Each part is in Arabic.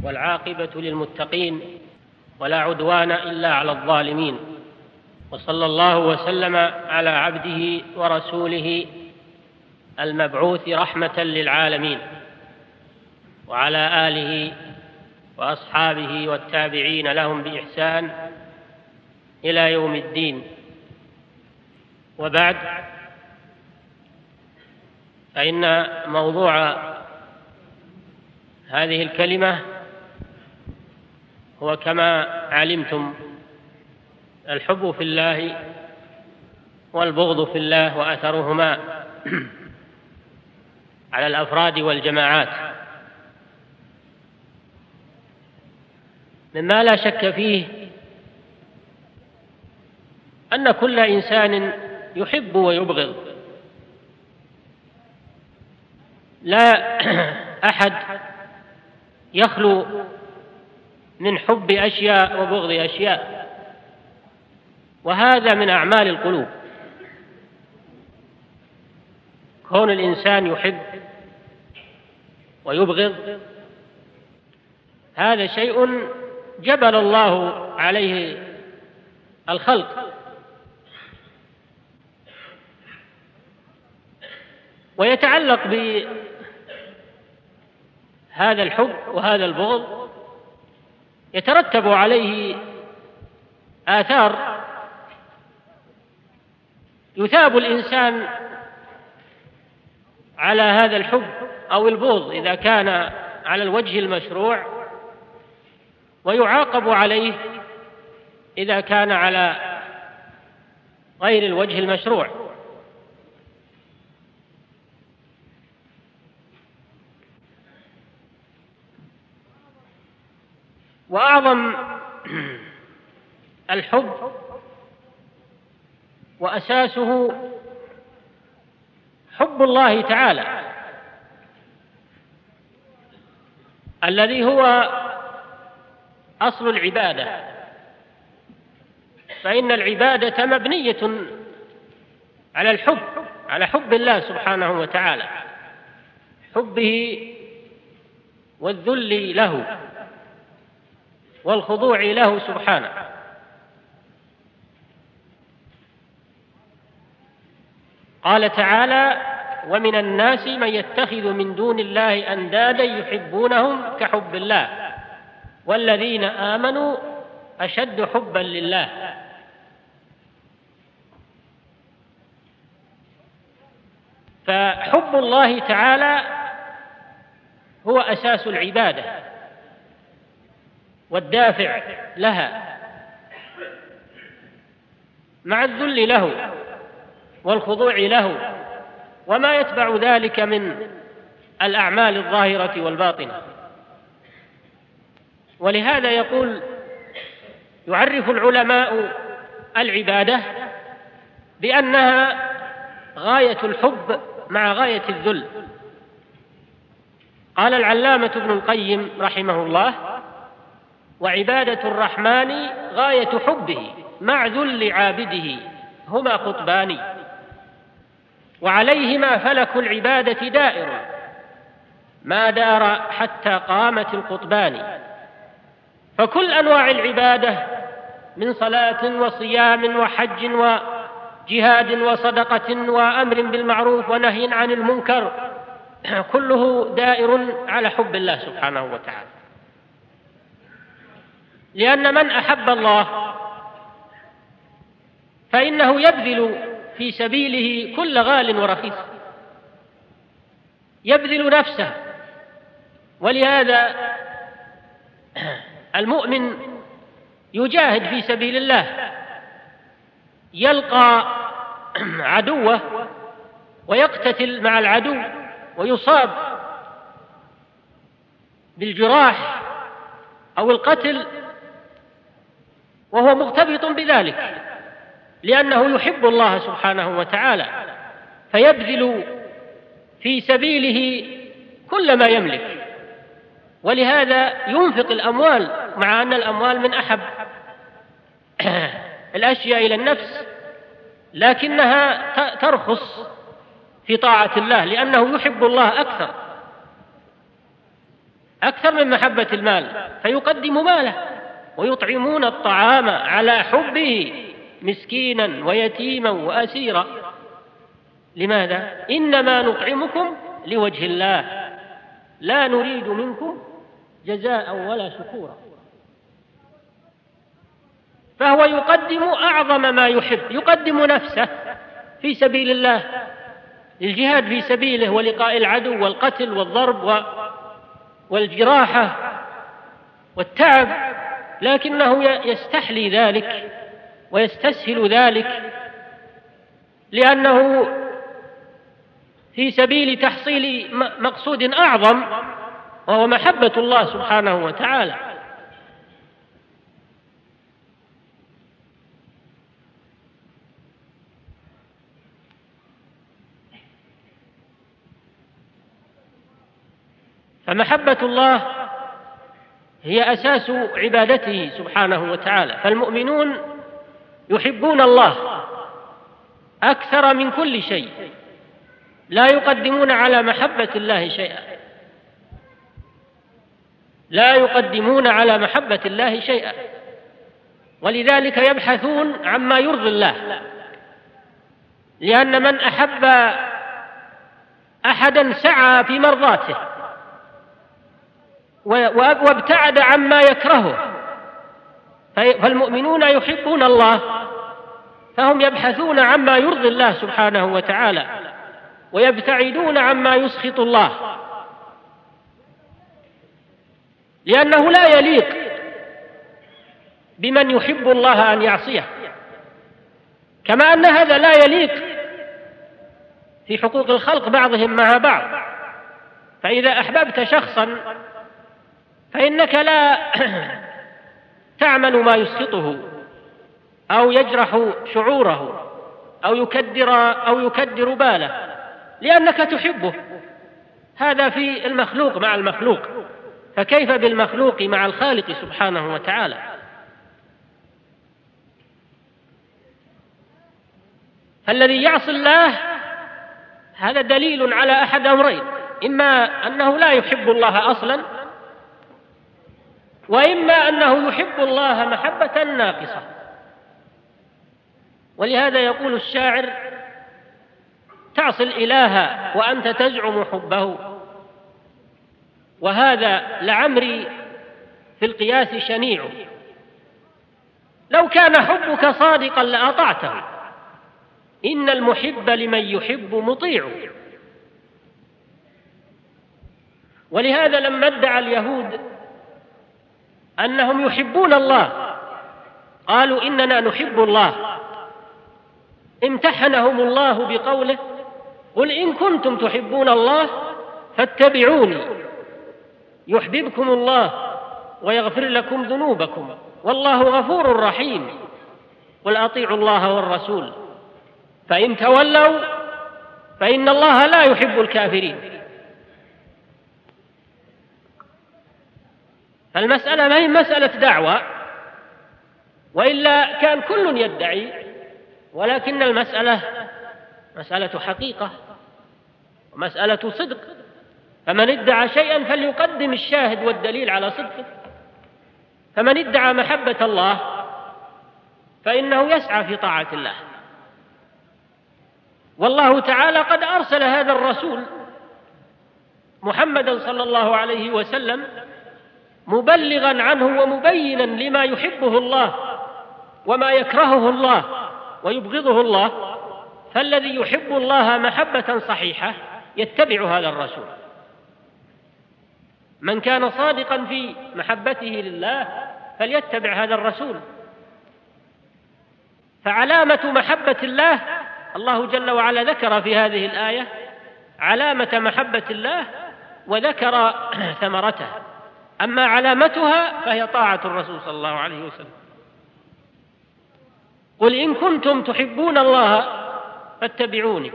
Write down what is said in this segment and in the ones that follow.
والعاقبة للمتقين ولا عدوان إلا على الظالمين، وصلى الله وسلم على عبده ورسوله المبعوث رحمة للعالمين وعلى آله وأصحابه والتابعين لهم بإحسان إلى يوم الدين. وبعد، فإن موضوع هذه الكلمة هو كما علمتم الحب في الله والبغض في الله وأثرهما على الأفراد والجماعات، مما لا شك فيه أن كل إنسان يحب ويبغض، لا أحد يخلو من حب أشياء وبغض أشياء، وهذا من أعمال القلوب. كون الإنسان يحب ويبغض هذا شيء جبل الله عليه الخلق، ويتعلق بهذا الحب وهذا البغض يترتب عليه آثار يثاب الإنسان على هذا الحب أو البغض إذا كان على الوجه المشروع، ويعاقب عليه إذا كان على غير الوجه المشروع. وأعظم الحب وأساسه حب الله تعالى الذي هو أصل العبادة، فإن العبادة مبنية على الحب، على حب الله سبحانه وتعالى، حبه والذل له والخضوع له سبحانه. قال تعالى: ومن الناس من يتخذ من دون الله أندادا يحبونهم كحب الله والذين آمنوا أشد حبا لله. فحب الله تعالى هو أساس العبادة والدافع لها، مع الذل له والخضوع له وما يتبع ذلك من الأعمال الظاهرة والباطنة. ولهذا يعرف العلماء العبادة بأنها غاية الحب مع غاية الذل. قال العلامة ابن القيم رحمه الله: وعبادة الرحمن غاية حبه مع ذل عابده هما قطبان، وعليهما فلك العبادة دائر ما دار حتى قامت القطبان. فكل أنواع العبادة من صلاة وصيام وحج وجهاد وصدقة وأمر بالمعروف ونهي عن المنكر كله دائر على حب الله سبحانه وتعالى، لأن من أحب الله فإنه يبذل في سبيله كل غال ورخيص، يبذل نفسه. ولهذا المؤمن يجاهد في سبيل الله، يلقى عدوه ويقتتل مع العدو ويصاب بالجراح أو القتل وهو مغتبط بذلك، لأنه يحب الله سبحانه وتعالى، فيبذل في سبيله كل ما يملك. ولهذا ينفق الأموال، مع أن الأموال من أحب الأشياء إلى النفس، لكنها ترخص في طاعة الله لأنه يحب الله أكثر. أكثر من محبة المال، فيقدم ماله. ويطعمون الطعام على حبه مسكينا ويتيما وأسيرا. لماذا؟ إنما نطعمكم لوجه الله لا نريد منكم جزاء ولا شكورا. فهو يقدم أعظم ما يحب، يقدم نفسه في سبيل الله، للجهاد في سبيله ولقاء العدو والقتل والضرب والجراحة والتعب، لكنه يستحلي ذلك ويستسهل ذلك لأنه في سبيل تحصيل مقصود أعظم، وهو محبة الله سبحانه وتعالى. فمحبة الله هي أساس عبادته سبحانه وتعالى. فالمؤمنون يحبون الله أكثر من كل شيء، لا يقدمون على محبة الله شيئا، لا يقدمون على محبة الله شيئا، ولذلك يبحثون عما يرضي الله، لأن من أحب أحدا سعى في مرضاته وابتعد عما يكرهه. فالمؤمنون يحبون الله، فهم يبحثون عما يرضي الله سبحانه وتعالى ويبتعدون عما يسخط الله، لأنه لا يليق بمن يحب الله أن يعصيه، كما أن هذا لا يليق في حقوق الخلق بعضهم مع بعض. فإذا أحببت شخصا فإنك لا تعمل ما يسخطه أو يجرح شعوره أو يكدر باله، لأنك تحبه. هذا في المخلوق مع المخلوق، فكيف بالمخلوق مع الخالق سبحانه وتعالى؟ فالذي يعصي الله هذا دليل على أحد أمرين: إما أنه لا يحب الله أصلا، وإما أنه يحب الله محبة ناقصة. ولهذا يقول الشاعر: تعصي الإله وأنت تزعم حبه، وهذا لعمري في القياس شنيع. لو كان حبك صادقا لأطعته، إن المحب لمن يحب مطيع. ولهذا لما ادعى اليهود أنهم يحبون الله قالوا إننا نحب الله، امتحنهم الله بقوله: قل إن كنتم تحبون الله فاتبعوني يحببكم الله ويغفر لكم ذنوبكم والله غفور رحيم، قل أطيعوا الله والرسول فإن تولوا فإن الله لا يحب الكافرين. فالمسألة ما هي مسألة دعوة، وإلا كان كل يدعي، ولكن المسألة مسألة حقيقة ومسألة صدق. فمن ادعى شيئا فليقدم الشاهد والدليل على صدقه. فمن ادعى محبة الله فإنه يسعى في طاعة الله، والله تعالى قد أرسل هذا الرسول محمدا صلى الله عليه وسلم مبلغا عنه ومبينا لما يحبه الله وما يكرهه الله ويبغضه الله. فالذي يحب الله محبة صحيحة يتبع هذا الرسول. من كان صادقا في محبته لله فليتبع هذا الرسول. فعلامة محبة الله، الله جل وعلا ذكر في هذه الآية علامة محبة الله وذكر ثمرته، أما علامتها فهي طاعة الرسول صلى الله عليه وسلم. قل إن كنتم تحبون الله فاتبعوني.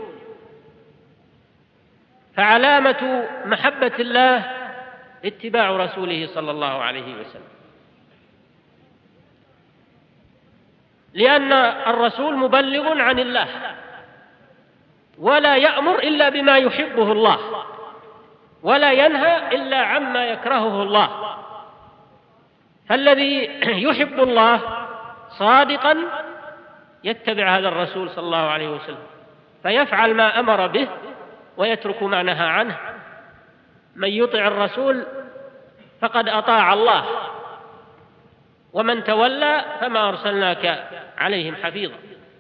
فعلامة محبة الله اتباع رسوله صلى الله عليه وسلم، لأن الرسول مبلغ عن الله ولا يأمر إلا بما يحبه الله، ولا ينهى إلا عما يكرهه الله. فالذي يحب الله صادقا يتبع هذا الرسول صلى الله عليه وسلم فيفعل ما أمر به ويترك ما نهى عنه. من يطع الرسول فقد أطاع الله، ومن تولى فما أرسلناك عليهم حفيظا.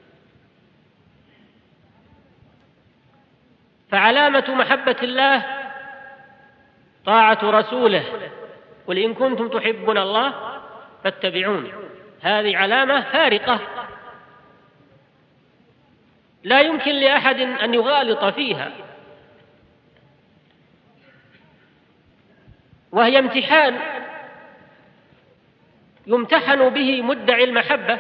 فعلامة محبة الله طاعة رسوله، قل إن كنتم تحبون الله فاتبعوني. هذه علامة فارقة لا يمكن لأحد أن يغالط فيها، وهي امتحان يمتحن به مدعي المحبة،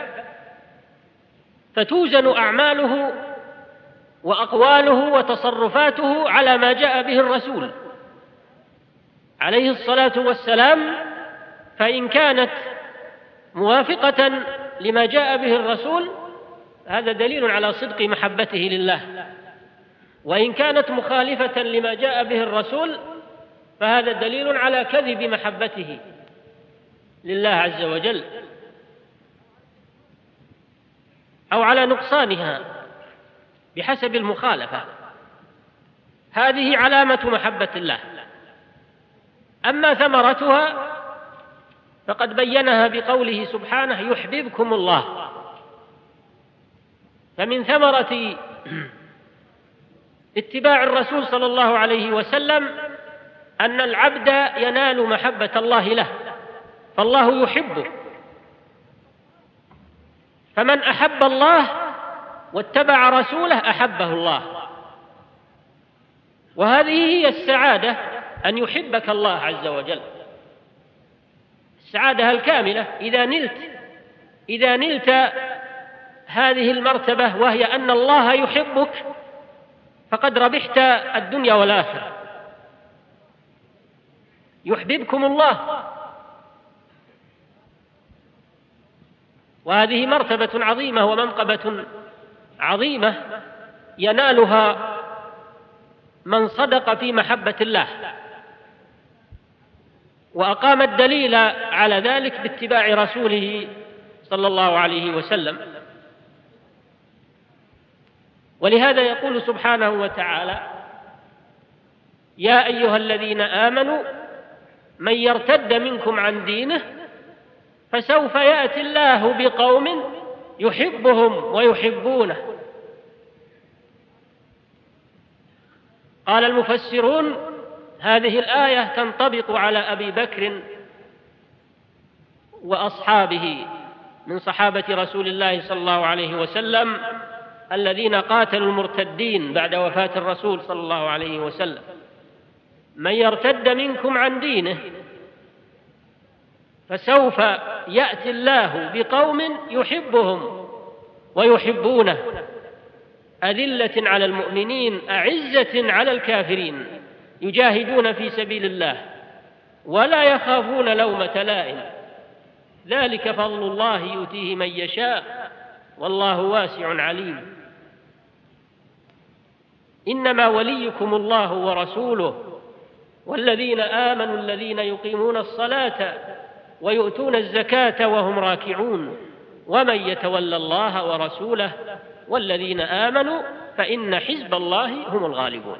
فتوزن أعماله وأقواله وتصرفاته على ما جاء به الرسول عليه الصلاة والسلام. فإن كانت موافقة لما جاء به الرسول هذا دليل على صدق محبته لله، وإن كانت مخالفة لما جاء به الرسول فهذا دليل على كذب محبته لله عز وجل أو على نقصانها بحسب المخالفة. هذه علامة محبة الله. أما ثمرتها فقد بينها بقوله سبحانه: يحببكم الله. فمن ثمرة اتباع الرسول صلى الله عليه وسلم أن العبد ينال محبة الله له، فالله يحبه. فمن أحب الله واتبع رسوله أحبه الله. وهذه هي السعادة، أن يحبك الله عز وجل، السعادة الكاملة. إذا نلت هذه المرتبة وهي أن الله يحبك فقد ربحت الدنيا والآخرة. يحببكم الله، وهذه مرتبة عظيمة ومنقبة عظيمة ينالها من صدق في محبة الله وأقام الدليل على ذلك باتباع رسوله صلى الله عليه وسلم. ولهذا يقول سبحانه وتعالى: يا أيها الذين آمنوا من يرتد منكم عن دينه فسوف يأتي الله بقوم يحبهم ويحبونه. قال المفسرون: هذه الآية تنطبق على أبي بكر وأصحابه من صحابة رسول الله صلى الله عليه وسلم الذين قاتلوا المرتدين بعد وفاة الرسول صلى الله عليه وسلم. من يرتد منكم عن دينه فسوف يأتي الله بقوم يحبهم ويحبونه، أذلة على المؤمنين أعزة على الكافرين، يجاهدون في سبيل الله ولا يخافون لومة لائم، ذلك فضل الله يؤتيه من يشاء والله واسع عليم. إنما وليكم الله ورسوله والذين آمنوا الذين يقيمون الصلاة ويؤتون الزكاة وهم راكعون ومن يتولى الله ورسوله والذين آمنوا فإن حزب الله هم الغالبون.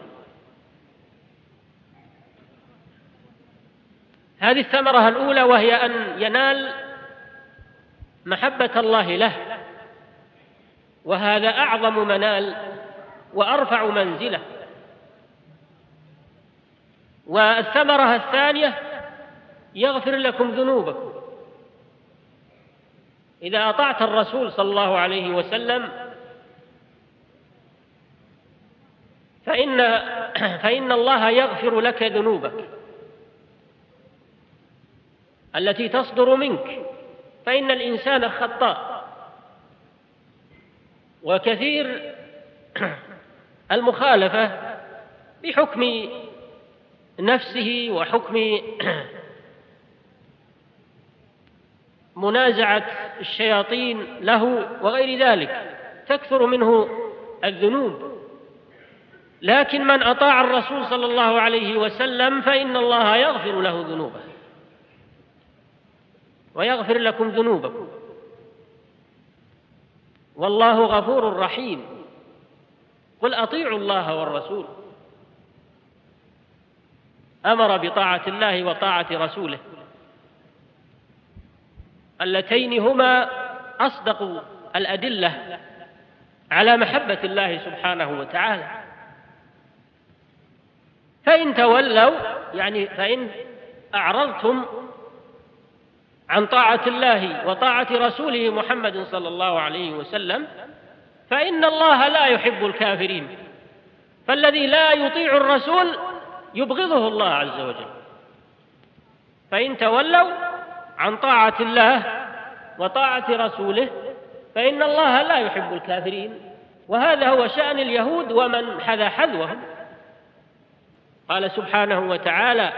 هذه الثمرة الأولى، وهي أن ينال محبة الله له، وهذا أعظم منال وأرفع منزلة. والثمرة الثانية: يغفر لكم ذنوبكم. إذا أطعت الرسول صلى الله عليه وسلم فإن الله يغفر لك ذنوبك التي تصدر منك، فإن الإنسان خطاء، وكثير المخالفة بحكم نفسه وحكم منازعة الشياطين له وغير ذلك تكثر منه الذنوب. لكن من أطاع الرسول صلى الله عليه وسلم فإن الله يغفر له ذنوبه ويغفر لكم ذنوبكم، والله غفور رحيم. قل أطيعوا الله والرسول، أمر بطاعة الله وطاعة رسوله، اللتين هما أصدق الأدلة على محبة الله سبحانه وتعالى. فإن تولوا، يعني فإن أعرضتم عن طاعة الله وطاعة رسوله محمد صلى الله عليه وسلم، فإن الله لا يحب الكافرين، فالذي لا يطيع الرسول يبغضه الله عز وجل. فإن تولوا عن طاعة الله وطاعة رسوله فإن الله لا يحب الكافرين، وهذا هو شأن اليهود ومن حذا حذوهم. قال سبحانه وتعالى: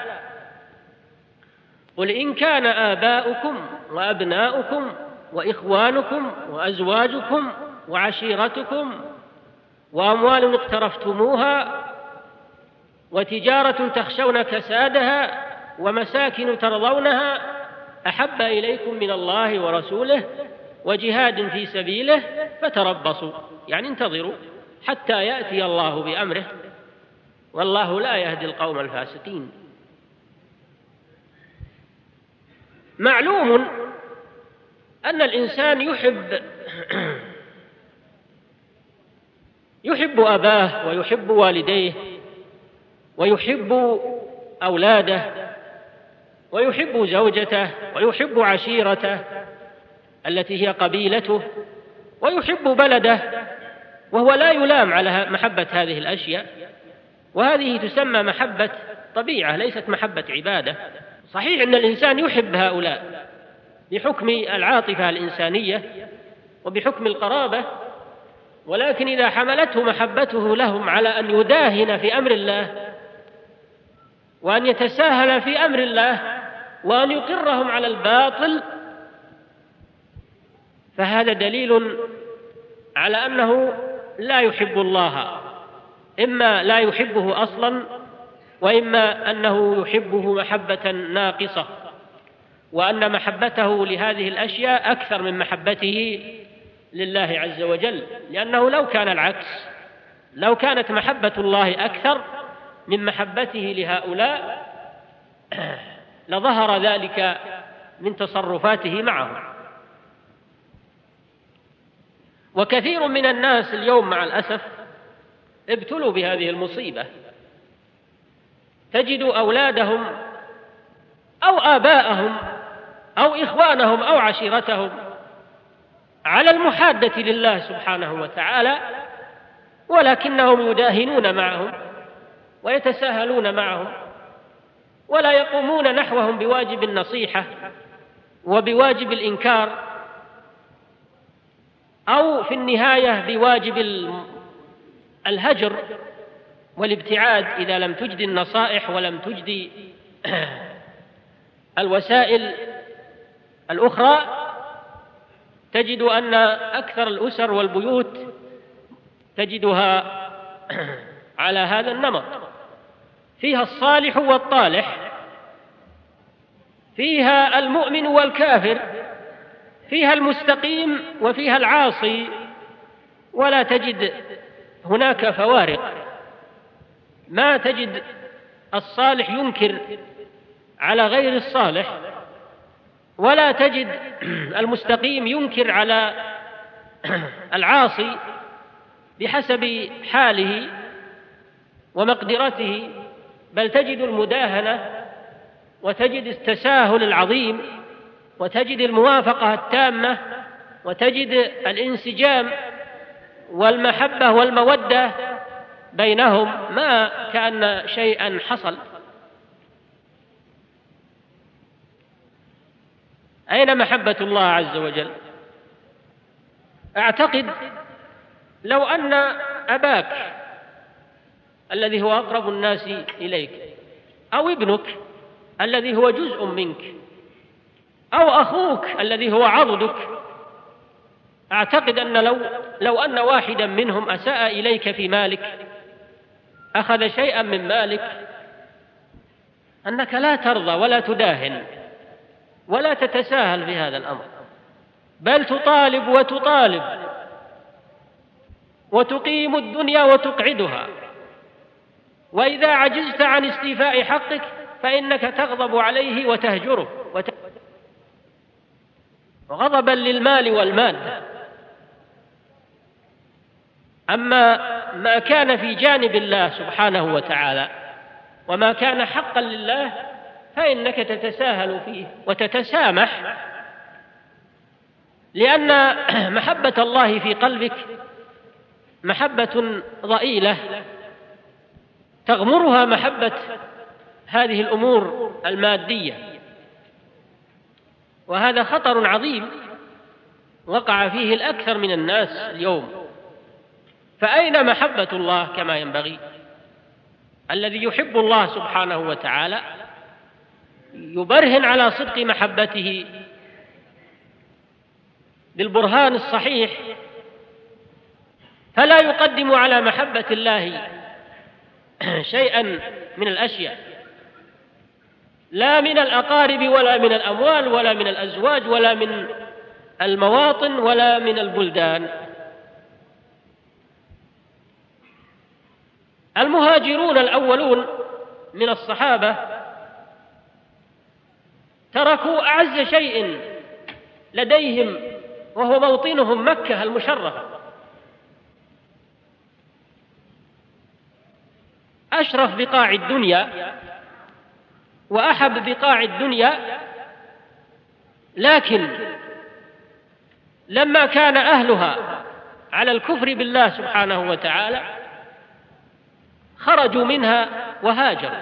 قل إن كان آباؤكم وأبناؤكم وإخوانكم وأزواجكم وعشيرتكم وأموال اقترفتموها وتجارة تخشون كسادها ومساكن ترضونها أحب إليكم من الله ورسوله وجهاد في سبيله فتربصوا، يعني انتظروا حتى يأتي الله بأمره، والله لا يهدي القوم الفاسقين. معلوم أن الإنسان يحب أباه ويحب والديه ويحب أولاده ويحب زوجته ويحب عشيرته التي هي قبيلته ويحب بلده، وهو لا يلام على محبة هذه الأشياء، وهذه تسمى محبة طبيعة ليست محبة عبادة. صحيح أن الإنسان يحب هؤلاء بحكم العاطفة الإنسانية وبحكم القرابة، ولكن إذا حملته محبته لهم على أن يداهن في أمر الله وأن يتساهل في أمر الله وأن يقرهم على الباطل، فهذا دليل على أنه لا يحب الله، إما لا يحبه أصلا وإما أنه يحبه محبة ناقصة، وأن محبته لهذه الأشياء أكثر من محبته لله عز وجل. لأنه لو كان العكس، لو كانت محبة الله أكثر من محبته لهؤلاء لظهر ذلك من تصرفاته معهم. وكثير من الناس اليوم مع الأسف ابتلوا بهذه المصيبة، تجد أولادهم أو آباءهم أو إخوانهم أو عشيرتهم على المحادة لله سبحانه وتعالى، ولكنهم يداهنون معهم ويتساهلون معهم ولا يقومون نحوهم بواجب النصيحة وبواجب الإنكار، أو في النهاية بواجب الهجر والابتعاد إذا لم تجد النصائح ولم تجد الوسائل الأخرى. تجد أن أكثر الأسر والبيوت تجدها على هذا النمط، فيها الصالح والطالح، فيها المؤمن والكافر، فيها المستقيم وفيها العاصي، ولا تجد هناك فوارق. ما تجد الصالح ينكر على غير الصالح، ولا تجد المستقيم ينكر على العاصي بحسب حاله ومقدرته، بل تجد المداهنة وتجد التساهل العظيم وتجد الموافقة التامة وتجد الانسجام والمحبة والمودة بينهم ما كأن شيئا حصل. أين محبة الله عز وجل؟ أعتقد لو أن أباك الذي هو أقرب الناس إليك، أو ابنك الذي هو جزء منك، أو أخوك الذي هو عضدك، أعتقد أن لو أن واحدا منهم أساء إليك في مالك أخذ شيئا من مالك أنك لا ترضى ولا تداهن ولا تتساهل في هذا الأمر، بل تطالب وتطالب وتقيم الدنيا وتقعدها، وإذا عجزت عن استيفاء حقك فإنك تغضب عليه وتهجره غضبا للمال والمادة. أما ما كان في جانب الله سبحانه وتعالى وما كان حقا لله فإنك تتساهل فيه وتتسامح، لأن محبة الله في قلبك محبة ضئيلة تغمرها محبة هذه الأمور المادية، وهذا خطر عظيم وقع فيه الأكثر من الناس اليوم. فأين محبة الله كما ينبغي؟ الذي يحب الله سبحانه وتعالى يبرهن على صدق محبته بالبرهان الصحيح، فلا يقدم على محبة الله شيئا من الأشياء، لا من الأقارب ولا من الأموال ولا من الأزواج ولا من المواطن ولا من البلدان. المهاجرون الأولون من الصحابة تركوا أعز شيء لديهم وهو موطنهم مكة المشرفة، أشرف بقاع الدنيا وأحب بقاع الدنيا، لكن لما كان أهلها على الكفر بالله سبحانه وتعالى خرجوا منها وهاجروا،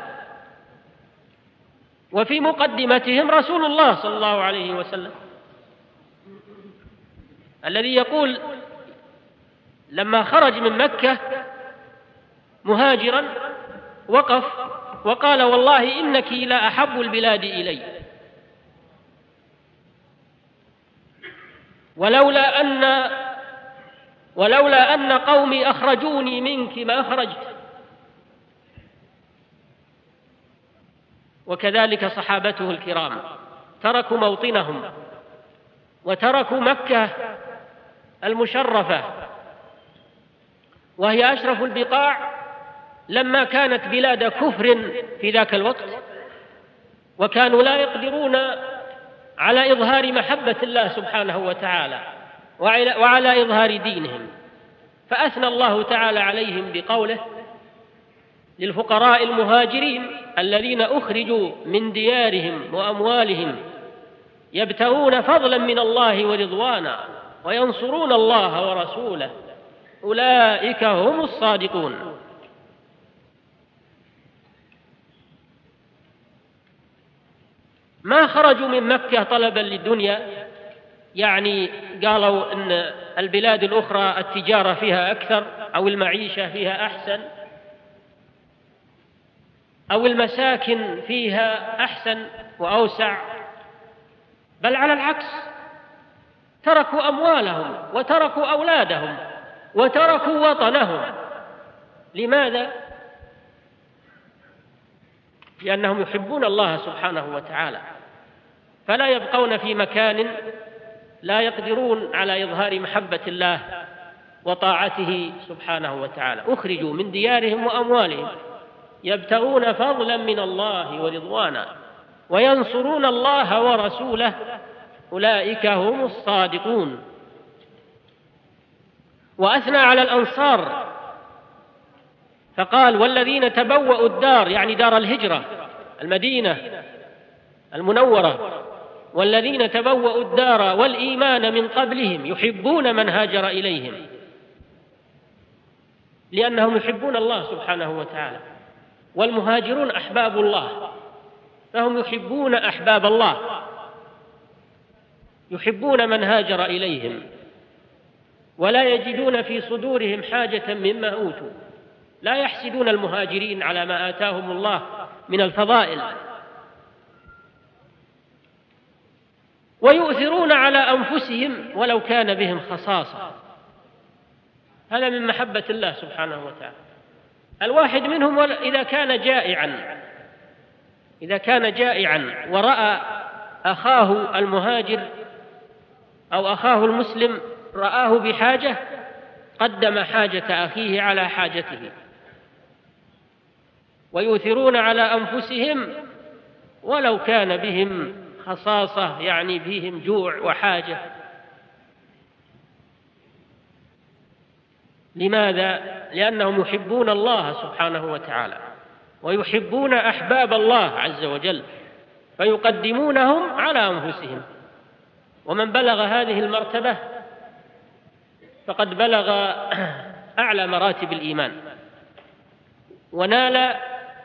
وفي مقدمتهم رسول الله صلى الله عليه وسلم الذي يقول لما خرج من مكة مهاجرا وقف وقال والله إنك لا أحب البلاد إلي، ولولا أن قومي أخرجوني منك ما خرجت. وكذلك صحابته الكرام تركوا موطنهم وتركوا مكة المشرفة وهي أشرف البقاع لما كانت بلاد كفر في ذاك الوقت، وكانوا لا يقدرون على إظهار محبة الله سبحانه وتعالى وعلى إظهار دينهم، فأثنى الله تعالى عليهم بقوله للفقراء المهاجرين الذين أخرجوا من ديارهم وأموالهم يبتغون فضلا من الله ورضوانا وينصرون الله ورسوله أولئك هم الصادقون. ما خرجوا من مكة طلبا للدنيا، يعني قالوا إن البلاد الأخرى التجارة فيها أكثر أو المعيشة فيها أحسن أو المساكن فيها أحسن وأوسع، بل على العكس تركوا أموالهم وتركوا أولادهم وتركوا وطنهم. لماذا؟ لأنهم يحبون الله سبحانه وتعالى، فلا يبقون في مكان لا يقدرون على إظهار محبة الله وطاعته سبحانه وتعالى. أخرجوا من ديارهم وأموالهم يبتغون فضلا من الله ورضوانا وينصرون الله ورسوله أولئك هم الصادقون. وأثنى على الأنصار فقال والذين تبوأوا الدار، يعني دار الهجرة المدينة المنورة، والذين تبوأوا الدار والإيمان من قبلهم يحبون من هاجر إليهم، لأنهم يحبون الله سبحانه وتعالى، والمهاجرون أحباب الله فهم يحبون أحباب الله، يحبون من هاجر إليهم ولا يجدون في صدورهم حاجة مما أوتوا، لا يحسدون المهاجرين على ما آتاهم الله من الفضائل، ويؤثرون على أنفسهم ولو كان بهم خصاصة. هذا من محبة الله سبحانه وتعالى، الواحد منهم إذا كان جائعا ورأى أخاه المهاجر أو أخاه المسلم رآه بحاجة قدم حاجة أخيه على حاجته، ويؤثرون على أنفسهم ولو كان بهم خصاصة، يعني بهم جوع وحاجة. لماذا؟ لأنهم يحبون الله سبحانه وتعالى ويحبون أحباب الله عز وجل، فيقدمونهم على أنفسهم. ومن بلغ هذه المرتبة فقد بلغ أعلى مراتب الإيمان ونال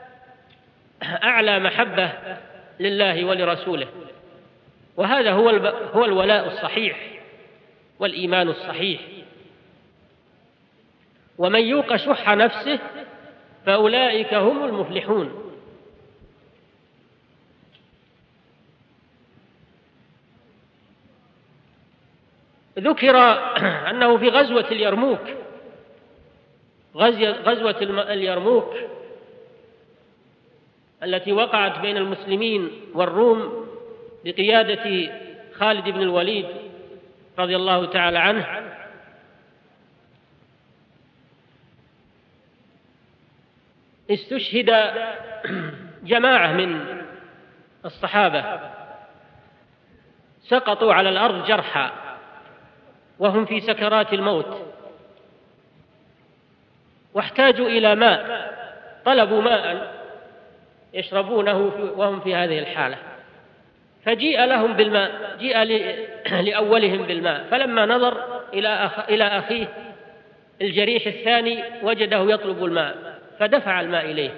أعلى محبة لله ولرسوله، وهذا هو الولاء الصحيح والإيمان الصحيح. ومن يوق شح نفسه فأولئك هم المفلحون. ذكر أنه في غزوة اليرموك التي وقعت بين المسلمين والروم بقيادة خالد بن الوليد رضي الله تعالى عنه، استشهد جماعة من الصحابة سقطوا على الأرض جرحى وهم في سكرات الموت، واحتاجوا إلى ماء، طلبوا ماء يشربونه وهم في هذه الحالة، فجيء لهم بالماء، جيء لأولهم بالماء، فلما نظر إلى أخيه الجريح الثاني وجده يطلب الماء فدفع الماء إليه،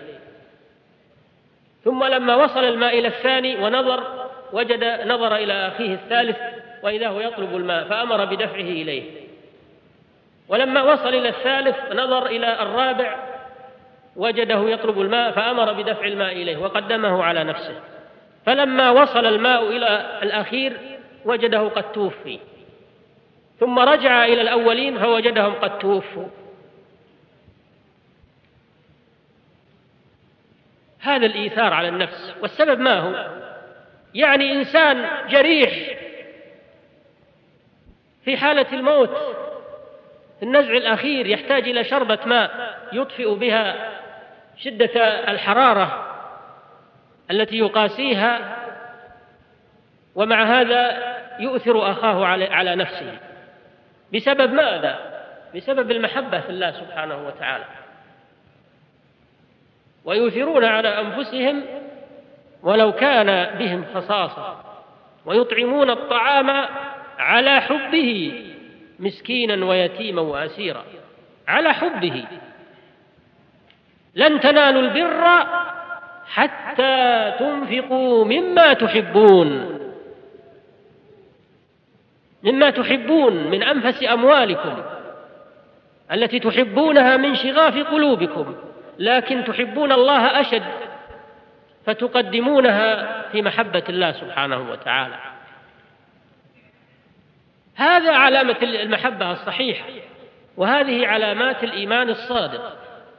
ثم لما وصل الماء إلى الثاني نظر إلى أخيه الثالث وإذا هو يطلب الماء فأمر بدفعه إليه، ولما وصل إلى الثالث نظر إلى الرابع وجده يطلب الماء فأمر بدفع الماء إليه وقدمه على نفسه، فلما وصل الماء إلى الأخير وجده قد توفي، ثم رجع إلى الأولين فوجدهم قد توفوا. هذا الإيثار على النفس. والسبب ما هو؟ يعني إنسان جريح في حالة الموت في النزع الأخير يحتاج إلى شربة ماء يطفئ بها شدة الحرارة التي يقاسيها، ومع هذا يؤثر أخاه على نفسه. بسبب ماذا؟ بسبب المحبة في الله سبحانه وتعالى. ويؤثرون على أنفسهم ولو كان بهم خصاصة، ويطعمون الطعام على حبه مسكينا ويتيما وأسيرا، على حبه. لن تنالوا البر حتى تنفقوا مما تحبون من أنفس أموالكم التي تحبونها من شغاف قلوبكم، لكن تحبون الله أشد فتقدمونها في محبة الله سبحانه وتعالى. هذا علامة المحبة الصحيحة، وهذه علامات الإيمان الصادق.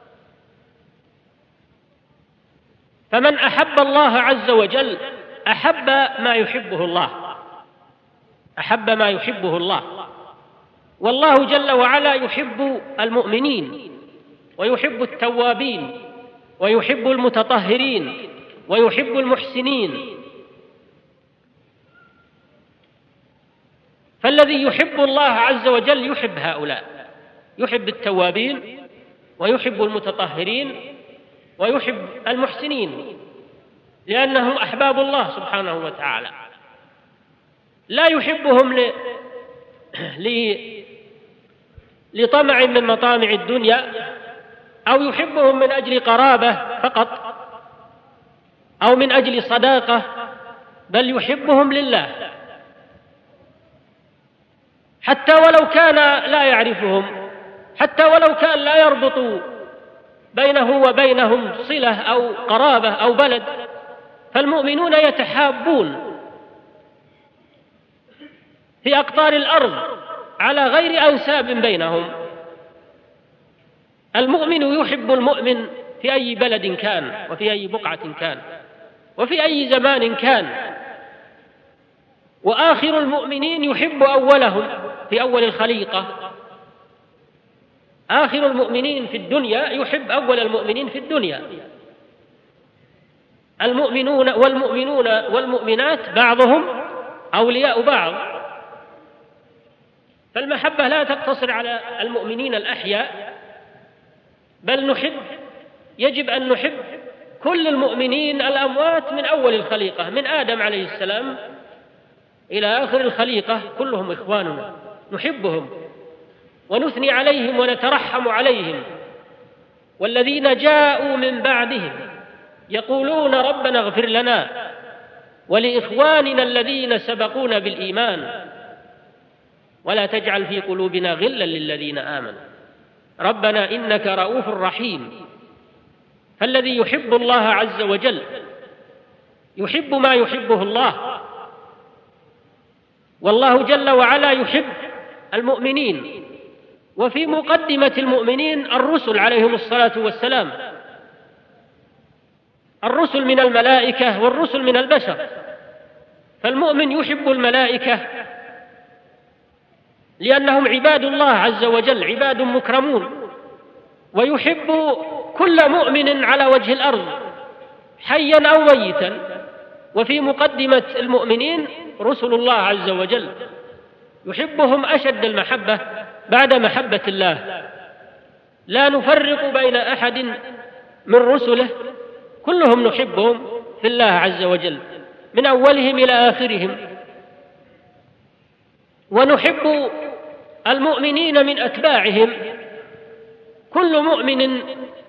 فمن أحب الله عز وجل أحب ما يحبه الله، والله جل وعلا يحب المؤمنين ويحب التوابين ويحب المتطهرين ويحب المحسنين. فالذي يحب الله عز وجل يحب هؤلاء، يحب التوابين ويحب المتطهرين ويحب المحسنين، لأنهم أحباب الله سبحانه وتعالى. لا يحبهم لطمع من مطامع الدنيا، أو يحبهم من أجل قرابة فقط أو من أجل صداقة، بل يحبهم لله، حتى ولو كان لا يعرفهم، حتى ولو كان لا يربط بينه وبينهم صلة أو قرابة أو بلد، فالمؤمنون يتحابون في أقطار الأرض على غير أنساب بينهم، المؤمن يحب المؤمن في أي بلد كان، وفي أي بقعة كان، وفي أي زمان كان. وآخر المؤمنين يحب أولهم في أول الخليقة. آخر المؤمنين في الدنيا يحب أول المؤمنين في الدنيا. المؤمنون والمؤمنات بعضهم أولياء بعض، فالمحبة لا تقتصر على المؤمنين الأحياء، بل يجب أن نحب كل المؤمنين الأموات من أول الخليقة، من آدم عليه السلام إلى آخر الخليقة، كلهم إخواننا نحبهم ونثني عليهم ونترحم عليهم. والذين جاءوا من بعدهم يقولون ربنا اغفر لنا ولإخواننا الذين سبقونا بالإيمان ولا تجعل في قلوبنا غلا للذين آمنوا ربنا إنك رؤوف رحيم. فالذي يحب الله عز وجل يحب ما يحبه الله، والله جل وعلا يحب المؤمنين. وفي مقدمة المؤمنين الرسل عليهم الصلاة والسلام، الرسل من الملائكة والرسل من البشر. فالمؤمن يحب الملائكة لأنهم عباد الله عز وجل، عباد مكرمون، ويحب كل مؤمن على وجه الأرض حيا أو ميتا. وفي مقدمة المؤمنين رسل الله عز وجل يحبهم أشد المحبة بعد محبة الله، لا نفرق بين أحد من رسله، كلهم نحبهم في الله عز وجل من أولهم إلى آخرهم. ونحب المؤمنين من أتباعهم، كل مؤمن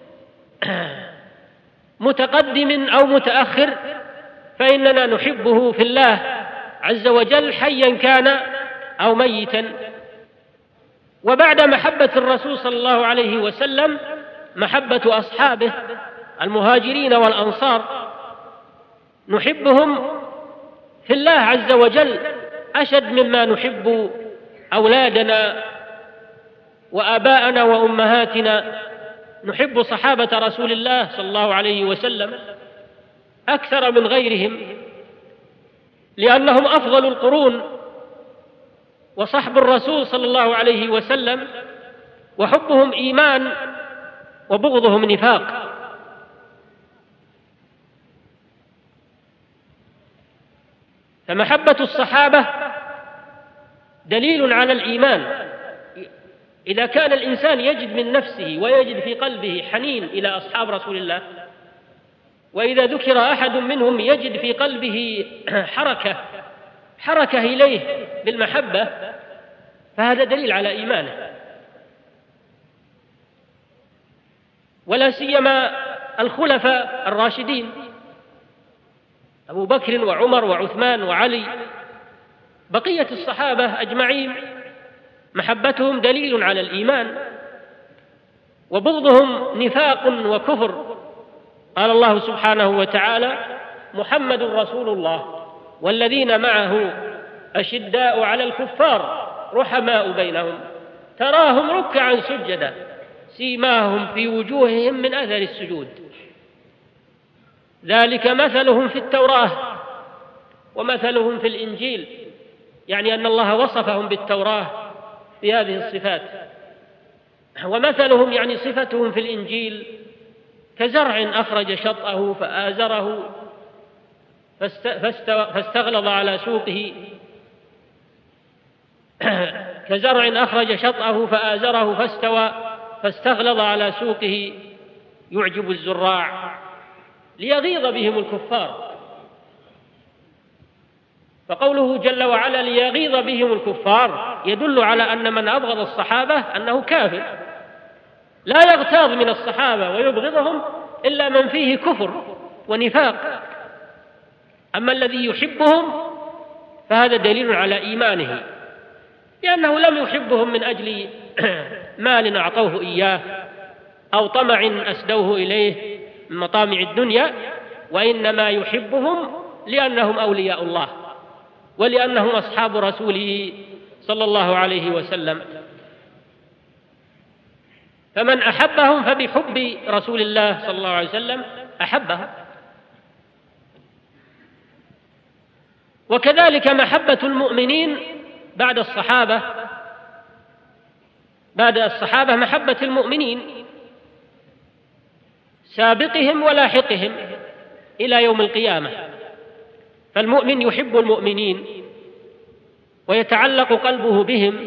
متقدم أو متأخر فإننا نحبه في الله عز وجل حيا كان أو ميتا. وبعد محبة الرسول صلى الله عليه وسلم محبة أصحابه المهاجرين والأنصار، نحبهم في الله عز وجل أشد مما نحب أولادنا وآباءنا وأمهاتنا. نحب صحابة رسول الله صلى الله عليه وسلم أكثر من غيرهم لأنهم أفضل القرون، وصحب الرسول صلى الله عليه وسلم وحبهم إيمان وبغضهم نفاق. فمحبة الصحابة دليل على الإيمان. إذا كان الإنسان يجد من نفسه ويجد في قلبه حنين إلى أصحاب رسول الله، وإذا ذكر أحد منهم يجد في قلبه حركة إليه بالمحبة، فهذا دليل على إيمانه. ولا سيما الخلفاء الراشدين أبو بكر وعمر وعثمان وعلي، بقية الصحابة أجمعين محبتهم دليل على الإيمان، وبغضهم نفاق وكفر. قال الله سبحانه وتعالى: محمد رسول الله والذين معه أشداء على الكفار رحماء بينهم تراهم ركعا سجدا سيماهم في وجوههم من أثر السجود ذلك مثلهم في التوراة ومثلهم في الإنجيل، يعني أن الله وصفهم بالتوراة بهذه الصفات. ومثلهم يعني صفتهم في الإنجيل كزرع أخرج شطأه فآزره فاستغلظ على سوقه كزرع أخرج شطأه فآزره فاستغلظ على سوقه يعجب الزراع ليغيظ بهم الكفار. فقوله جل وعلا ليغيظ بهم الكفار يدل على أن من أبغض الصحابة أنه كافر، لا يغتاظ من الصحابة ويبغضهم إلا من فيه كفر ونفاق. أما الذي يحبهم فهذا دليل على إيمانه، لأنه لم يحبهم من أجل مال أعطوه إياه أو طمع أسدوه إليه من مطامع الدنيا، وإنما يحبهم لأنهم أولياء الله ولأنهم أصحاب رسوله صلى الله عليه وسلم. فمن أحبهم فبحب رسول الله صلى الله عليه وسلم أحبهم. وكذلك محبة المؤمنين بعد الصحابة محبة المؤمنين سابقهم ولاحقهم إلى يوم القيامة. فالمؤمن يحب المؤمنين ويتعلق قلبه بهم،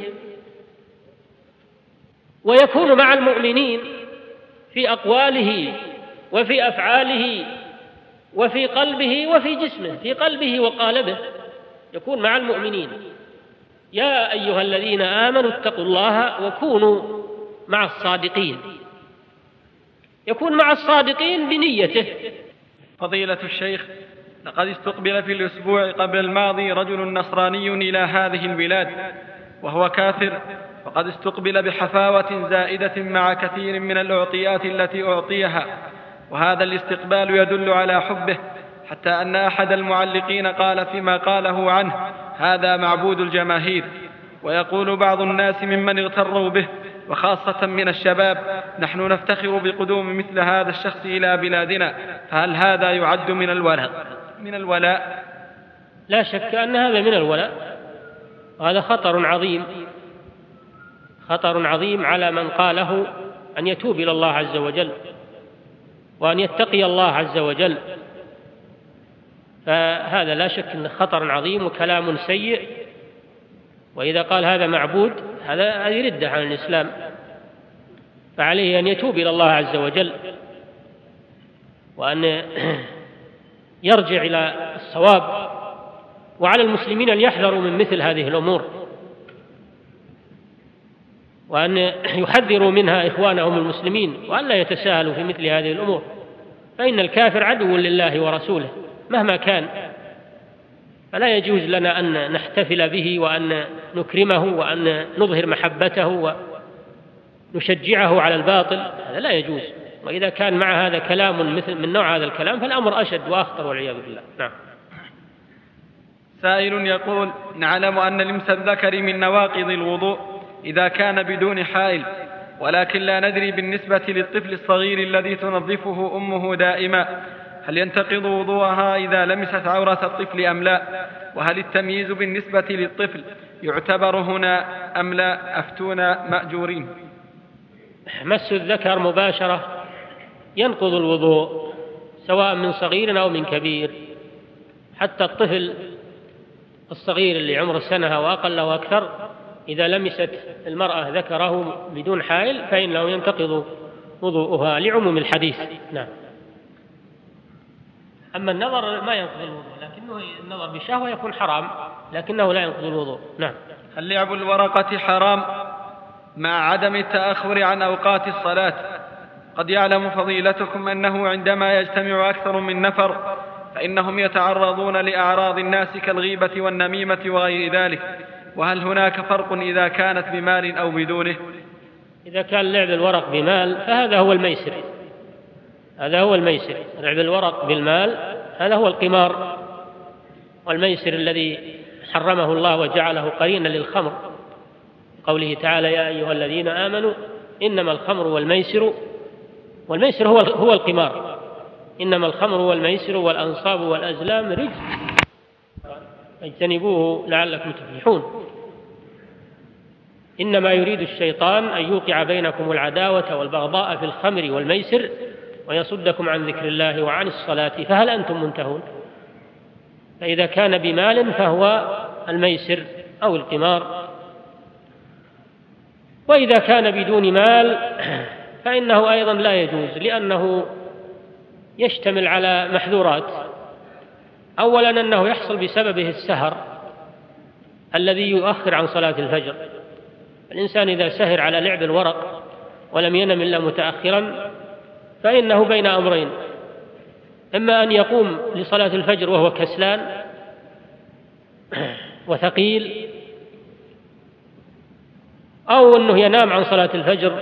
ويكون مع المؤمنين في أقواله وفي أفعاله وفي قلبه وفي جسمه، في قلبه وقالبه يكون مع المؤمنين. يا أيها الذين آمنوا اتقوا الله وكونوا مع الصادقين، يكون مع الصادقين بنيته. فضيلة الشيخ، لقد استقبل في الأسبوع قبل الماضي رجل نصراني إلى هذه البلاد وهو كافر، وقد استقبل بحفاوة زائدة مع كثير من الأعطيات التي أعطيها، وهذا الاستقبال يدل على حبه، حتى أن أحد المعلقين قال فيما قاله عنه: هذا معبود الجماهير. ويقول بعض الناس ممن اغتروا به وخاصة من الشباب: نحن نفتخر بقدوم مثل هذا الشخص إلى بلادنا، فهل هذا يعد من الولاء؟ لا شك أن هذا من الولاء، وهذا خطر عظيم على من قاله أن يتوب إلى الله عز وجل وأن يتقي الله عز وجل. فهذا لا شك أنه خطر عظيم وكلام سيء، وإذا قال هذا معبود هذا يرده عن الإسلام، فعليه أن يتوب إلى الله عز وجل وأن يرجع إلى الصواب، وعلى المسلمين أن يحذروا من مثل هذه الأمور وأن يحذروا منها إخوانهم المسلمين، وأن لا يتساهلوا في مثل هذه الأمور، فإن الكافر عدو لله ورسوله مهما كان، فلا يجوز لنا أن نحتفل به وأن نكرمه وأن نظهر محبته ونشجعه على الباطل، هذا لا يجوز. وإذا كان مع هذا كلام مثل من نوع هذا الكلام فالأمر أشد وأخطر والعياذ بالله. نعم. سائل يقول: نعلم أن لمس الذكر من نواقض الوضوء إذا كان بدون حائل، ولكن لا ندري بالنسبة للطفل الصغير الذي تنظفه أمه دائما هل ينتقض وضوءها إذا لمست عورة الطفل أم لا؟ وهل التمييز بالنسبة للطفل يعتبر هنا أم لا؟ أفتونا مأجورين. مس الذكر مباشرة ينقض الوضوء سواء من صغير أو من كبير، حتى الطفل الصغير اللي عمره سنة وأقل أو أكثر إذا لمست المرأة ذكره بدون حائل فإنه ينتقض وضوءها لعموم الحديث. نعم. أما النظر ما ينقض الوضوء، لكنه النظر بشهوة يكون حرام، لكنه لا ينقض الوضوء. نعم. هل لعب الورقة حرام مع عدم التأخر عن أوقات الصلاة؟ قد يعلم فضيلتكم أنه عندما يجتمع أكثر من نفر فإنهم يتعرضون لأعراض الناس كالغيبة والنميمة وغير ذلك، وهل هناك فرق إذا كانت بمال أو بدونه؟ إذا كان لعب الورق بمال فهذا هو الميسر، لعب الورق بالمال هذا هو القمار والميسر الذي حرمه الله وجعله قرينا للخمر، قوله تعالى: يا أيها الذين آمنوا إنما الخمر والميسر هو القمار، إنما الخمر والميسر والأنصاب والأزلام رجس فاجتنبوه لعلكم تفلحون. إنما يريد الشيطان أن يوقع بينكم العداوة والبغضاء في الخمر والميسر ويصدكم عن ذكر الله وعن الصلاة فهل أنتم منتهون؟ فإذا كان بمال فهو الميسر أو القمار، وإذا كان بدون مال فإنه أيضا لا يجوز، لأنه يشتمل على محذورات. أولا أنه يحصل بسببه السهر الذي يؤخر عن صلاة الفجر. الإنسان إذا سهر على لعب الورق ولم ينم إلا متأخرا فإنه بين أمرين: إما أن يقوم لصلاة الفجر وهو كسلان وثقيل، أو أنه ينام عن صلاة الفجر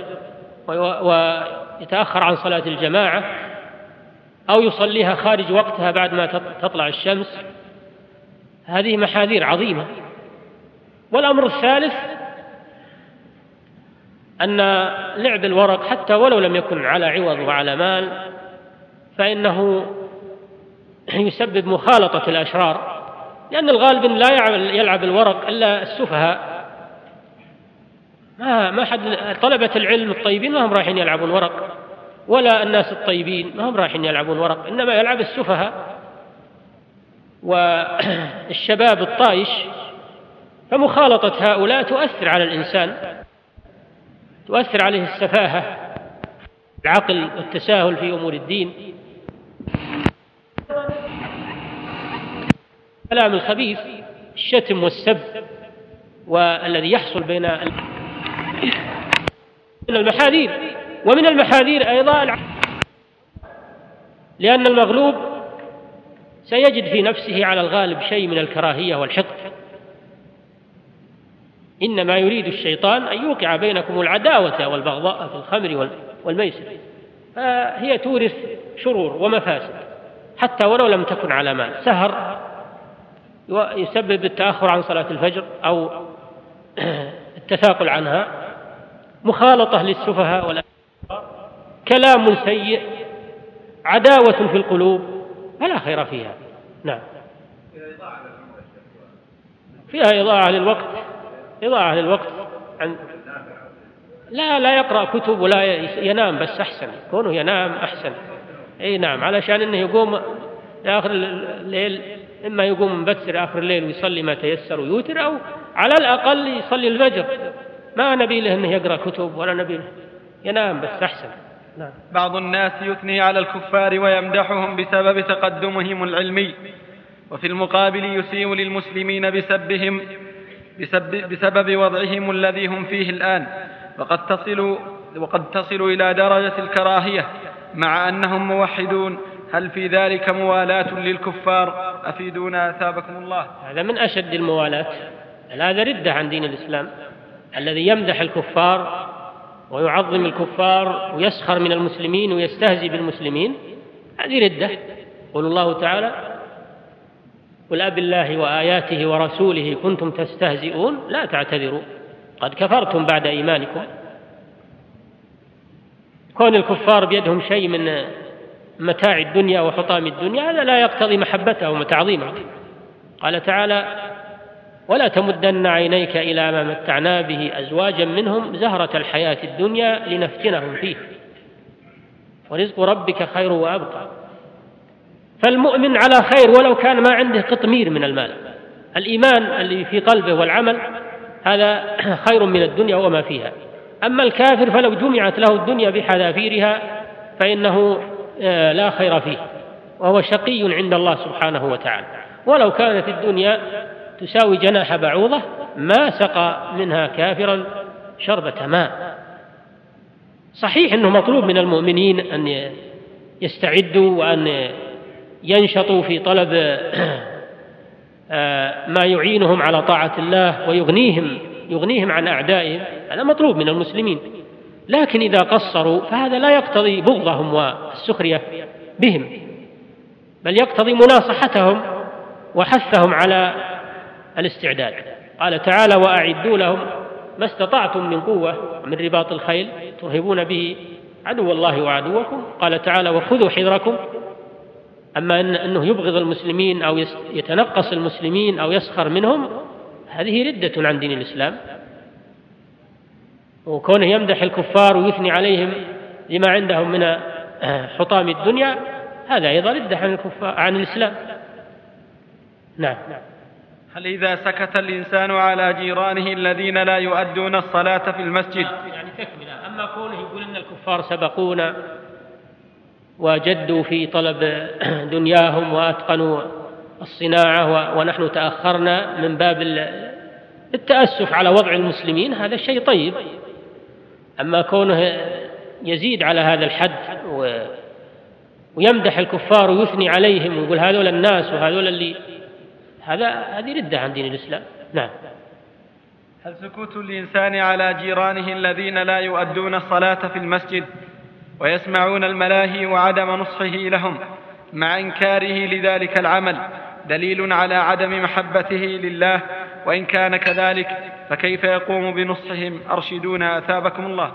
ويتأخر عن صلاة الجماعة، أو يصليها خارج وقتها بعد ما تطلع الشمس. هذه محاذير عظيمة. والأمر الثالث أن لعب الورق حتى ولو لم يكن على عوض وعلى مال فإنه يسبب مخالطة الأشرار، لأن الغالب لا يلعب الورق إلا السفهاء. ما حد طلبة العلم الطيبين ما هم رايحين يلعبون ورق، ولا الناس الطيبين ما هم رايحين يلعبون ورق، إنما يلعب السفهاء والشباب الطايش. فمخالطة هؤلاء تؤثر على الإنسان، تؤثر عليه السفاهة، العقل والتساهل في أمور الدين، الكلام الخبيث، الشتم والسب، والذي يحصل بين المحاذير. ومن المحاذير أيضا لأن المغلوب سيجد في نفسه على الغالب شيء من الكراهية والحقد. إنما يريد الشيطان أن يوقع بينكم العداوة والبغضاء في الخمر والميسر، فهي تورث شرور ومفاسد حتى ولو لم تكن على مال. سهر يسبب التأخر عن صلاة الفجر أو التثاقل عنها، مخالطة للسفهاء والأشرار، كلام سيء، عداوة في القلوب، فلا خير فيها. نعم، فيها إضاعة للوقت، إضاعة للوقت لا يقرأ كتب ولا ينام، بس أحسن كونه ينام أحسن. أي نعم، علشان إنه يقوم آخر الليل، إما يقوم مبكر آخر الليل ويصلي ما تيسر ويوتر، أو على الأقل يصلي الفجر. ما نبي له إنه يقرأ كتب ولا نبي له ينام، بس أحسن. نعم. بعض الناس يثني على الكفار ويمدحهم بسبب تقدمهم العلمي، وفي المقابل يسيء للمسلمين بسبهم بسبب وضعهم الذي هم فيه الآن، وقد تصل إلى درجة الكراهية مع أنهم موحدون. هل في ذلك موالاة للكفار؟ أفيدونا أثابكم الله. هذا من أشد الموالاة، هذا ردة عن دين الإسلام. الذي يمدح الكفار ويعظم الكفار ويسخر من المسلمين ويستهزئ بالمسلمين، هذه ردة. قال الله تعالى: قل أبالله وآياته ورسوله كنتم تستهزئون لا تعتذروا قد كفرتم بعد إيمانكم. كون الكفار بيدهم شيء من متاع الدنيا وحطام الدنيا هذا لا يقتضي محبتهم وتعظيمهم. قال تعالى: ولا تمدن عينيك إلى ما متعنا به أزواجا منهم زهرة الحياة الدنيا لنفتنهم فيه ورزق ربك خير وأبقى. فالمؤمن على خير ولو كان ما عنده قطمير من المال. الإيمان اللي في قلبه والعمل هذا خير من الدنيا وما فيها. أما الكافر فلو جمعت له الدنيا بحذافيرها فإنه لا خير فيه، وهو شقي عند الله سبحانه وتعالى. ولو كانت الدنيا تساوي جناح بعوضة ما سقى منها كافرا شربة ماء. صحيح أنه مطلوب من المؤمنين أن يستعدوا وأن ينشطوا في طلب ما يعينهم على طاعة الله ويغنيهم عن أعدائهم، هذا مطلوب من المسلمين. لكن إذا قصروا فهذا لا يقتضي بغضهم والسخرية بهم، بل يقتضي مناصحتهم وحثهم على الاستعداد. قال تعالى: وأعدوا لهم ما استطعتم من قوة من رباط الخيل ترهبون به عدو الله وعدوكم. قال تعالى: وخذوا حذركم. أما أنه يبغض المسلمين أو يتنقص المسلمين أو يسخر منهم، هذه ردة عن دين الإسلام. وكونه يمدح الكفار ويثني عليهم لما عندهم من حطام الدنيا، هذا أيضا ردة عن الإسلام. نعم. هل إذا سكت الإنسان على جيرانه الذين لا يؤدون الصلاة في المسجد، يعني تكملة. أما كونه يقول إن الكفار سبقونا وجدوا في طلب دنياهم وأتقنوا الصناعة ونحن تأخرنا من باب التأسف على وضع المسلمين، هذا شيء طيب. أما كونه يزيد على هذا الحد ويمدح الكفار ويثني عليهم ويقول هذول الناس وهذول اللي هذه ردة عن دين الإسلام. نعم. هل سكوت الإنسان على جيرانه الذين لا يؤدون الصلاة في المسجد ويسمعون الملاهي وعدم نصحه لهم مع إنكاره لذلك العمل دليل على عدم محبته لله؟ وإن كان كذلك فكيف يقوم بنصحهم؟ أرشدونا أثابكم الله.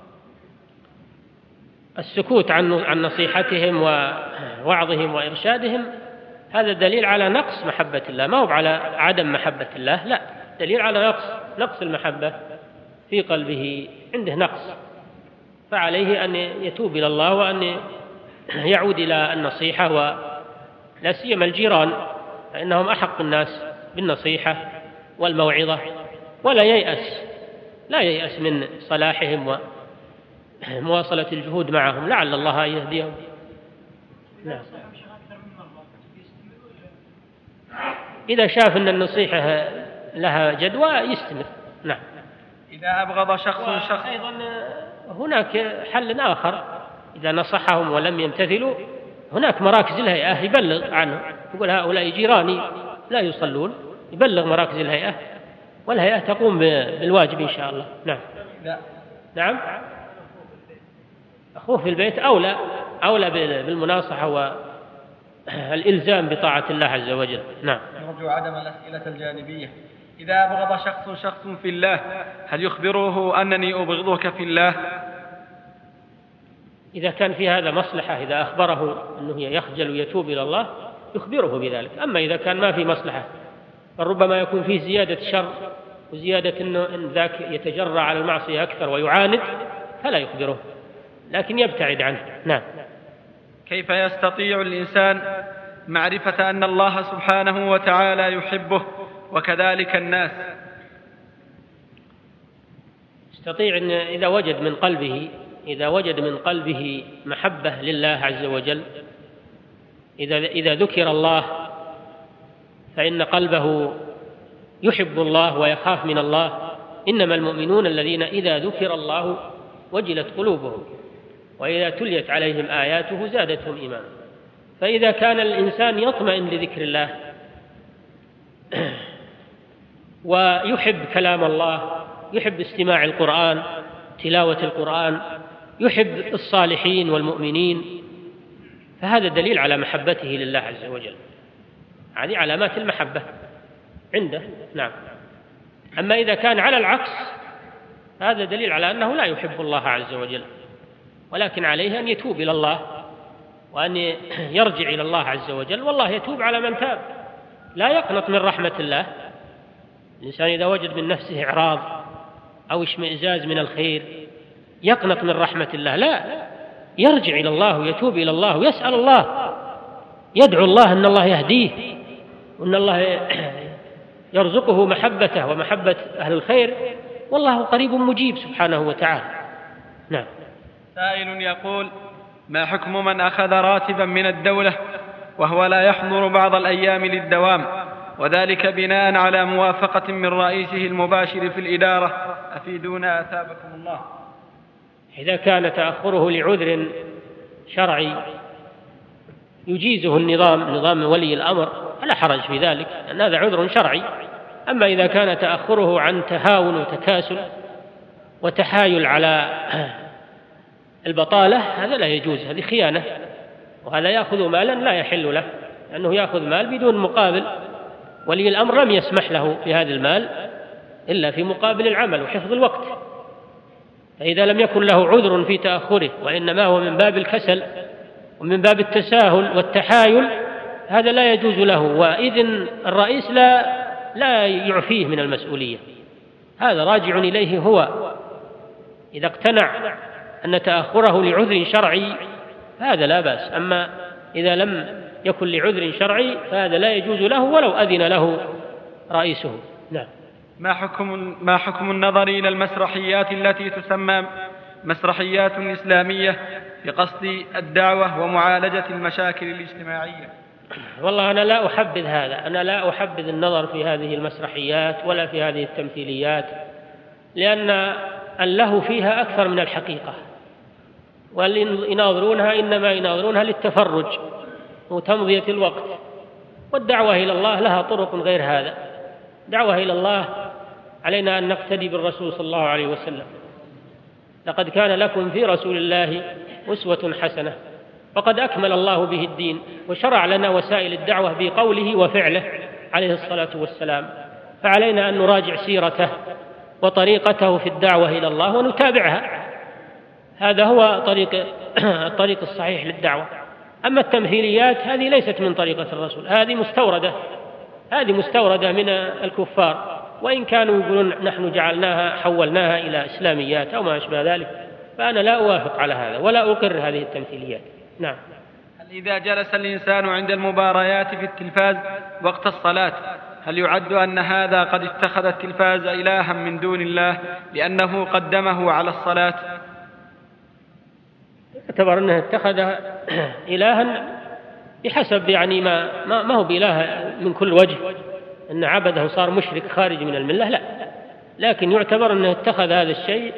السكوت عن نصيحتهم ووعظهم وإرشادهم هذا دليل على نقص محبة الله، ما هو على عدم محبة الله، لا، دليل على نقص المحبة في قلبه، عنده نقص، فعليه أن يتوب إلى الله وأن يعود إلى النصيحة، ولا سيما الجيران فإنهم أحق الناس بالنصيحة والموعظة، ولا ييأس من صلاحهم ومواصلة الجهود معهم، لعل الله يهديهم. نعم. إذا شاف أن النصيحة لها جدوى يستمر. نعم. إذا أبغض شخص أيضا هناك حل آخر، إذا نصحهم ولم يمتثلوا هناك مراكز الهيئة يبلغ عنهم، يقول هؤلاء جيراني لا يصلون، يبلغ مراكز الهيئة والهيئة تقوم بالواجب إن شاء الله. نعم. نعم. أخوه في البيت أولى بالمناصحة والإلزام بطاعة الله عز وجل. نعم. نرجو عدم الأسئلة الجانبية. إذا أبغض شخص في الله هل يخبره أنني أبغضك في الله؟ إذا كان في هذا مصلحة، إذا أخبره أنه يخجل ويتوب إلى الله يخبره بذلك. أما إذا كان ما في مصلحة فربما يكون فيه زيادة شر وزيادة أن ذاك يتجرع على المعصية أكثر ويعاند فلا يخبره، لكن يبتعد عنه. نعم. كيف يستطيع الإنسان معرفة أن الله سبحانه وتعالى يحبه وكذلك الناس؟ يستطيع أن إذا وجد من قلبه محبة لله عز وجل، إذا ذكر الله فإن قلبه يحب الله ويخاف من الله. إنما المؤمنون الذين إذا ذكر الله وجلت قلوبهم وإذا تليت عليهم آياته زادتهم إيمانا. فإذا كان الإنسان يطمئن لذكر الله ويحب كلام الله، يحب استماع القرآن، تلاوة القرآن، يحب الصالحين والمؤمنين، فهذا دليل على محبته لله عز وجل، هذه علامات المحبة عنده. نعم. أما إذا كان على العكس هذا دليل على أنه لا يحب الله عز وجل، ولكن عليه أن يتوب إلى الله وأن يرجع إلى الله عز وجل، والله يتوب على من تاب، لا يقنط من رحمة الله. الإنسان إذا وجد من نفسه إعراض أو اشمئزاز من الخير يقنط من رحمة الله، لا، يرجع إلى الله ويتوب إلى الله ويسأل الله، يدعو الله أن الله يهديه وأن الله يرزقه محبته ومحبة أهل الخير، والله قريب مجيب سبحانه وتعالى. نعم. سائل يقول: ما حكم من أخذ راتبا من الدولة وهو لا يحضر بعض الأيام للدوام، وذلك بناء على موافقة من رئيسه المباشر في الإدارة؟ أفيدونا أثابكم الله. إذا كان تأخره لعذر شرعي يجيزه نظام ولي الأمر فلا حرج في ذلك، لأن هذا عذر شرعي. أما إذا كان تأخره عن تهاون وتكاسل وتحايل على البطالة هذا لا يجوز، هذه خيانة، وهذا يأخذ مالا لا يحل له، لأنه يأخذ مال بدون مقابل. ولي الأمر لم يسمح له بهذا المال إلا في مقابل العمل وحفظ الوقت، فإذا لم يكن له عذر في تأخره وإنما هو من باب الكسل ومن باب التساهل والتحايل هذا لا يجوز له، وإذن الرئيس لا يعفيه من المسؤولية، هذا راجع إليه هو. إذا اقتنع أن تأخره لعذر شرعي هذا لا بأس، أما إذا لم يكن لعذر شرعي فهذا لا يجوز له ولو أذن له رئيسه. نعم. ما حكم النظر إلى المسرحيات التي تسمى مسرحيات إسلامية بقصد الدعوة ومعالجة المشاكل الاجتماعية؟ والله أنا لا أحبذ هذا، أنا لا أحبذ النظر في هذه المسرحيات ولا في هذه التمثيليات، لأن اللهو فيها أكثر من الحقيقة، واللي يناظرونها إنما يناظرونها للتفرج وتمضية الوقت، والدعوة إلى الله لها طرق غير هذا. دعوة إلى الله علينا أن نقتدي بالرسول صلى الله عليه وسلم، لقد كان لكم في رسول الله أسوة حسنة، فقد أكمل الله به الدين وشرع لنا وسائل الدعوة بقوله وفعله عليه الصلاة والسلام. فعلينا أن نراجع سيرته وطريقته في الدعوة إلى الله ونتابعها. هذا هو الطريق الصحيح للدعوة. أما التمثيليات هذه ليست من طريقة الرسول، هذه مستوردة من الكفار، وإن كانوا يقولون نحن حولناها إلى إسلاميات أو ما أشبه ذلك، فأنا لا أوافق على هذا ولا أقر هذه التمثيليات. نعم. هل إذا جلس الإنسان عند المباريات في التلفاز وقت الصلاة هل يعد أن هذا قد اتخذ التلفاز إلها من دون الله لأنه قدمه على الصلاة؟ اعتبر أنه اتخذ إلها بحسب يعني ما هو بإله من كل وجه، أن عبده صار مشرك خارج من الملة، لا، لكن يعتبر أنه اتخذ هذا الشيء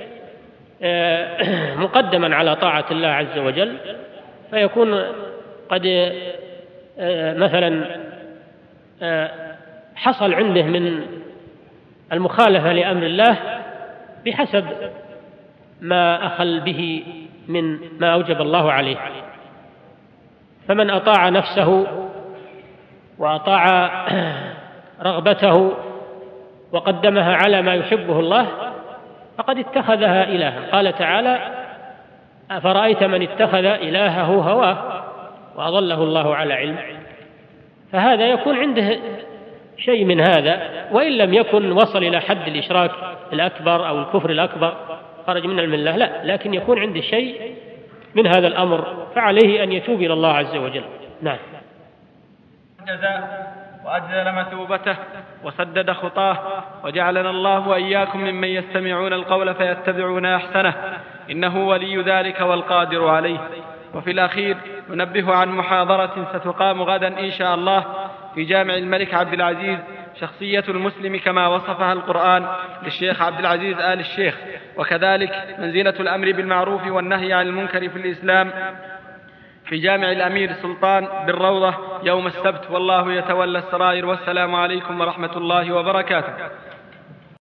مقدما على طاعة الله عز وجل، فيكون قد مثلا حصل عنده من المخالفة لأمر الله بحسب ما أخل به من ما أوجب الله عليه. فمن أطاع نفسه وأطاع رغبته وقدمها على ما يحبه الله فقد اتخذها إلها. قال تعالى: أفرأيت من اتخذ إلهه هواه وأضله الله على علم. فهذا يكون عنده شيء من هذا، وإن لم يكن وصل إلى حد الإشراك الأكبر أو الكفر الأكبر خرج من الملة، لا، لكن يكون عنده شيء من هذا الأمر، فعليه أن يتوب إلى الله عز وجل. نعم. جزاء وأجزل مثوبته وسدد خطاه، وجعلنا الله وإياكم ممن يستمعون القول فيتبعون أحسنه، إنه ولي ذلك والقادر عليه. وفي الأخير ننبه عن محاضرة ستقام غدا إن شاء الله في جامع الملك عبد العزيز، شخصية المسلم كما وصفها القرآن، للشيخ عبد العزيز آل الشيخ، وكذلك منزلة الأمر بالمعروف والنهي عن المنكر في الإسلام في جامع الأمير سلطان بالروضة يوم السبت، والله يتولى السرائر. والسلام عليكم ورحمة الله وبركاته.